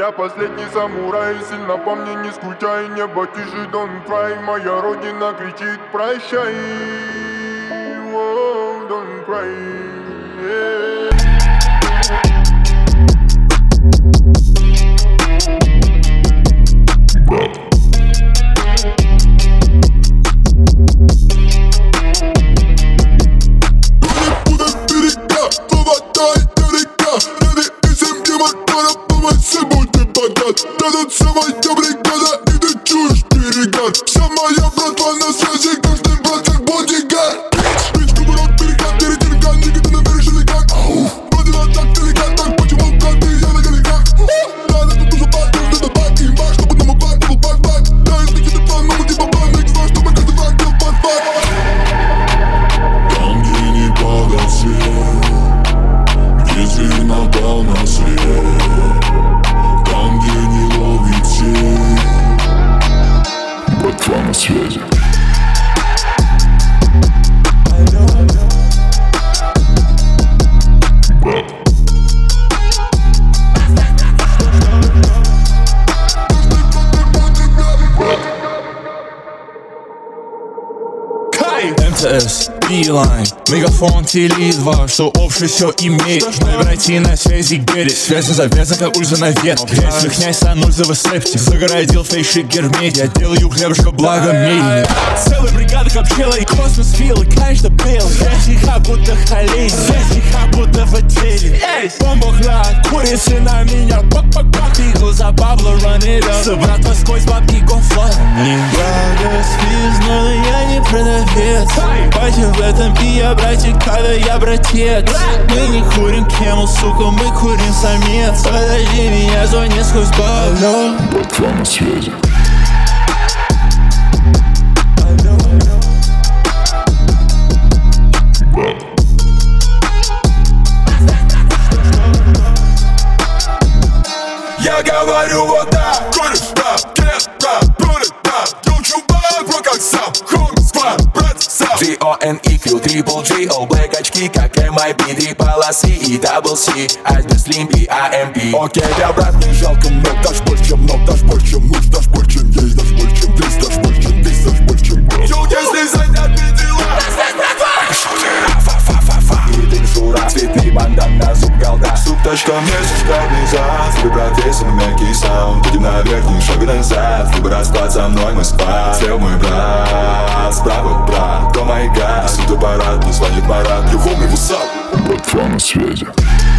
Я последний самурай, сильно по мне не скучай. Небо тише, don't cry. Моя родина кричит прощай. Whoa, don't cry, yeah. Рядом вся моя бригада, и ты чуешь перегар. Вся моя братва на связи, каждый брат как бодигард. Бич, кубурок, перегар, перетерган, нигга, ты намеришь как? Родина так, деликат, так, почему браты, я на галиках? Да, это тоже бак, это бак, имба, чтобы нам бак, был бак. Да, это какие-то план, но мы типа бак, знаю, чтобы каждый враг был бак. Там, где не падал свет, где зверь напал на след, там, где не ловит сеть, братва на связи. МТС, Билайн, Мегафон, Теле2, что общее все имеет. Мои братья на связи, get it. Связи завязаны, как ульза на ветке. Если князь сануль за высепти, загородил фейшик герметь. Я делаю хлебушка благо медленнее. Целая бригада как пчела и космос фил, и конечно бейл. Связи как будто холей, связи как будто в отеле. Бомба град, курицы на меня, пак-пак-пак. И глаза бабла, run it up. Собратва сквозь бабки, конфлакт. Не благо свиз, но я не продавец. Бачим в этом и я братик, когда я братец. Мы не курим Camel, сука, мы курим самец. Подожди меня, звони сквозь бар. Алло, братва на связи. Я говорю вот так. Куришь, да, get, да, bullet, да. Yo, чувак, бро, как сам. Home squad, брат, сам. G-O-N-E-Q, Triple G, All Black очки, как MIP. 3 полосы и Double C, Айсберг, Слимпи, AMP. Окей, я, брат, не жалко, но дашь больше, чем ног, дашь больше, чем муж, дашь больше, чем есть, дашь больше, чем ты, дашь больше, чем ты, дашь больше, чем брат. Yo, если занятны дела, и ты шура, цветный бандан на зуб голда. Суп точка месяц, каждый зад. Твой брат, если мы мягкий саунд. Идем наверх, не шаг назад. Твой брат, склад со мной, мы спад. Слева мой брат, справа брат. О май гад, суд аппарат, мне звонит Марат. Yo, homie, what's up? Братва на связи.